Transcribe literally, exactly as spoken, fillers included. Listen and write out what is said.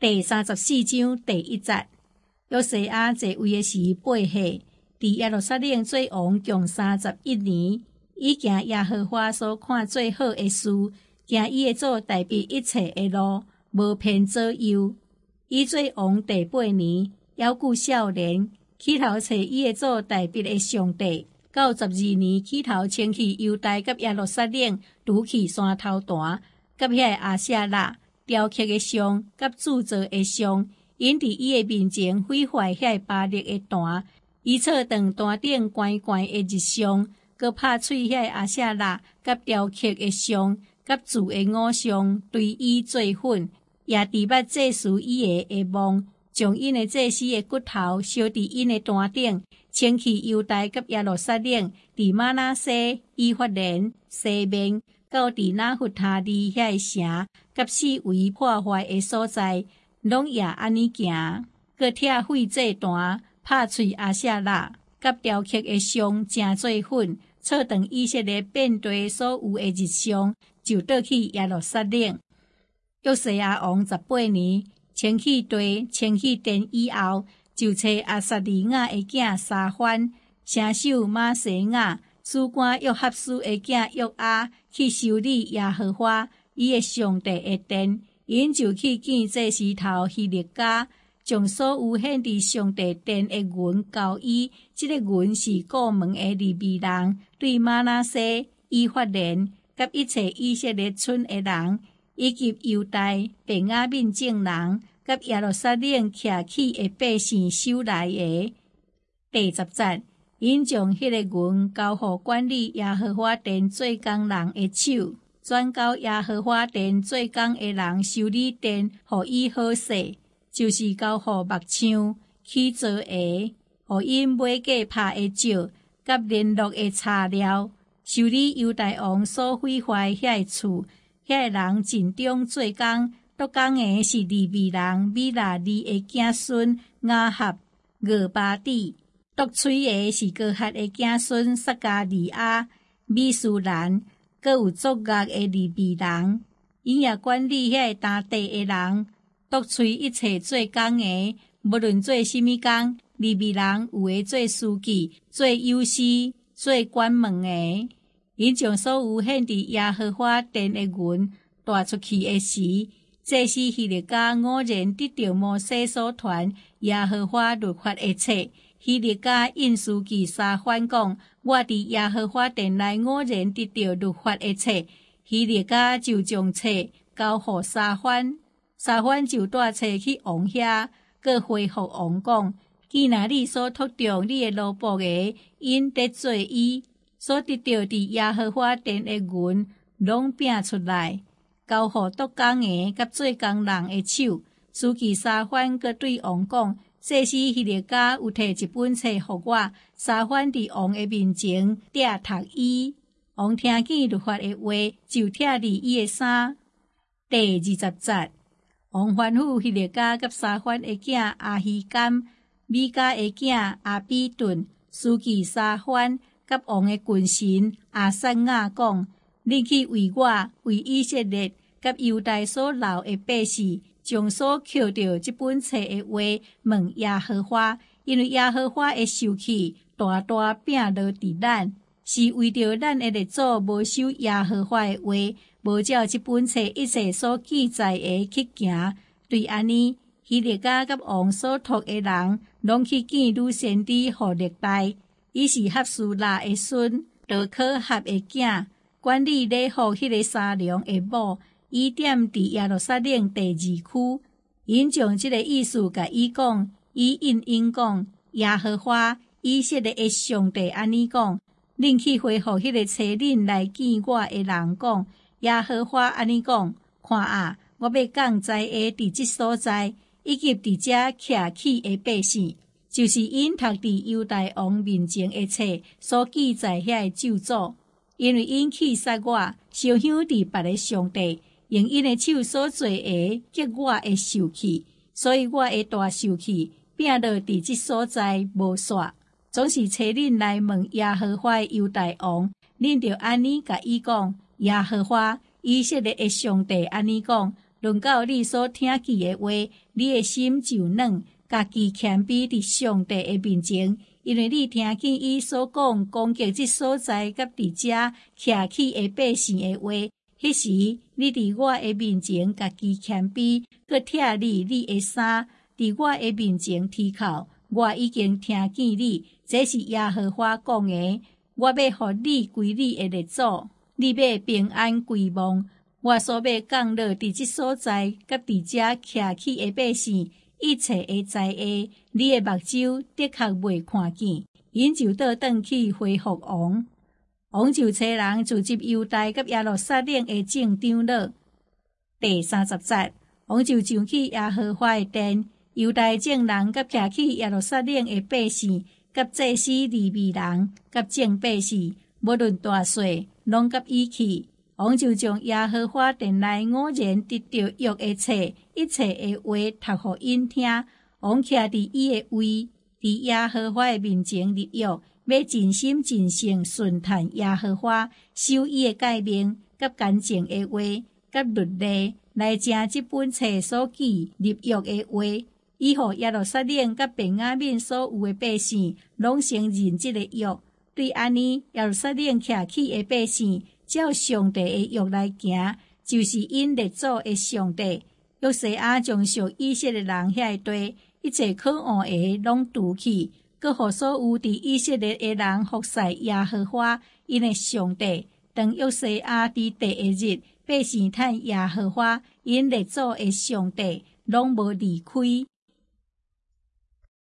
第三十四章第一節，約西亞在位的時八歲，佇耶路撒冷做王共三十一年，伊行耶和華所看最好的事，行伊的祖大衛一切的路，無偏左右。伊做王第八年，猶顧少年，起頭找伊的祖大衛的上帝。九十二年起頭遷去猶大甲耶路撒冷，拄去山頭壇，甲遐亞舍拉雕刻的像，甲鑄造的像，因佇伊的面前毀壞遐巴力的壇，伊錯斷壇頂懸懸的日像，閣拍碎遐亞舍拉甲雕刻的像，甲鑄的偶像，對伊做粉，也佇捌祭司伊個的夢，將因的祭司的骨頭燒佇因的壇頂。遷去猶大甲耶路撒冷，佇瑪拿西、以法蓮、西面，到佇拿弗他利遐城，甲四圍破壞的所在，攏也安尼行。閣拆毀祭壇，拍碎亞舍拉，甲雕刻的像，正做粉，錯斷以色列遍地所有的日像，就倒去耶路撒冷。約西亞王十八年，遷去地，遷去殿以後。就找亞撒利雅的囝沙番，城守馬西亞，主官約哈斯的囝約亞去修理耶和華伊的上帝的殿，因就去見祭司頭希勒家，將所有獻佇上帝殿的銀交伊。這個銀是過門的利未人，對瑪拿西、以法蓮，甲一切以色列村的人，以及猶大、便雅憫眾人。甲耶路撒冷徛起的百姓收來的。第十節，因將迄個銀交予管理耶和華殿做工人的手，轉交耶和華殿做工的人修理殿，予伊好勢，就是交予木匠去做的，予因買價拍的石，甲聯絡的材料，修理猶大王所毀壞遐厝，遐人盡忠做工。督工的是利未人米拿利的子孫亞合、俄巴底，督吹的是哥哈的子孫撒加利亞、米書蘭，閣有作樂的利未人。因也管理遐當地的人，督吹一切做工的，無論做什麼工，利未人有的做書記、做幼師、做管門的。因將所有獻佇耶和華殿的銀帶出去的時，祭司希勒家偶然得到摩西所傳耶和華律法的冊，希勒家應書記沙番講：我佇耶和華殿內偶然得到律法的冊，希勒家就將冊交予沙番，沙番就帶冊去王遐，閣回復王講：既然你所托中你的奴僕的，因得做伊所得到佇耶和華殿的銀，攏拼出來。交予督工的甲做工人的手，書記沙番閣對王講：祭司希勒家有摕一本冊予我，沙番佇王的面前摘讀伊。王聽見律法的話，就拆離伊的衫。第二十節，王吩咐希勒家甲沙番的囝阿希甘、米甲的囝阿比頓，書記沙番甲王的軍臣亞撒雅講：你去為我為以色列甲猶大所留的百姓，將所抾到這本冊的話問耶和華，因為耶和華的受氣大大摒落佇咱，是為着咱的列祖無守耶和華的話，無照這本冊一切所記載的去行。對安尼，希勒家甲王所託的人，攏去見女先知予歷代，伊是哈蘇拉的孫，道可哈的囝，管理禮服迄個沙龍的某。伊踮佇耶路撒冷第二區，因將這個意思甲伊講，伊應因講：耶和華以色列的上帝安尼講，恁去回復迄個找恁來見我的人講，耶和華安尼講，看啊，我要降災的佇即所在，以及佇遮徛起的百姓，就是因讀佇猶大王面前的冊所記載遐的咒詛，因為因去殺我，燒香佇別個上帝。用因的手所做的，激我的受氣，所以我的大受氣，摒落佇即所在無煞，總是找恁來問耶和華的猶大王，恁着安尼甲伊講：耶和華以色列的上帝安尼講， 论到你所听见的话，你的心就软，家己谦卑伫上帝的面前，因为你听见伊所讲攻击即所在甲伫遮徛起的百姓的话，迄时你伫我的面前家己谦卑，佮拆你你的衫，伫我的面前啼哭。我已經聽見你，這是耶和華講的。我要予你歸你的列祖，你要平安歸亡。我所要降落佇即所在，甲佇遮徛起的百姓，一切的災厄，你的目睭的確未看見，因就倒轉去恢復王。王就找人聚集猶大甲耶路撒冷的眾長老。第三十節，王就上去耶和華的殿。猶大眾人甲徛起耶路撒冷的百姓，甲祭司利未人，甲眾百姓，無論大小，攏甲伊去。王就將耶和華殿內偶然得到約的冊，一切的話讀予因聽。王徛佇伊的位，佇耶和華的面前立約，要盡心盡性順從耶和華，守伊的誡命，甲乾淨的話，甲律例，來正即本冊所記立約的話。以後耶路撒冷甲便雅憫所有的百姓，攏承認這個約。對安尼，耶路撒冷徛起的百姓，照上帝的約來行，就是因列祖的上帝。約西亞將屬以色列人遐地，一切可惡的攏除去，閣互所有佇以色列的人服侍耶和華，因的上帝。當約西亞佇第一日，百姓趁耶和華因列祖的上帝，攏無離開。